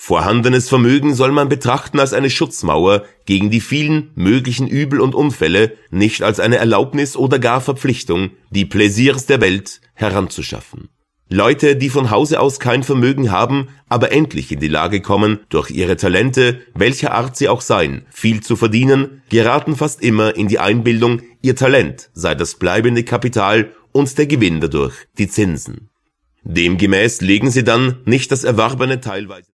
Vorhandenes Vermögen soll man betrachten als eine Schutzmauer gegen die vielen möglichen Übel und Unfälle, nicht als eine Erlaubnis oder gar Verpflichtung, die Plaisirs der Welt heranzuschaffen. Leute, die von Hause aus kein Vermögen haben, aber endlich in die Lage kommen, durch ihre Talente, welcher Art sie auch seien, viel zu verdienen, geraten fast immer in die Einbildung, ihr Talent sei das bleibende Kapital und der Gewinn dadurch die Zinsen. Demgemäß legen sie dann nicht das Erworbene teilweise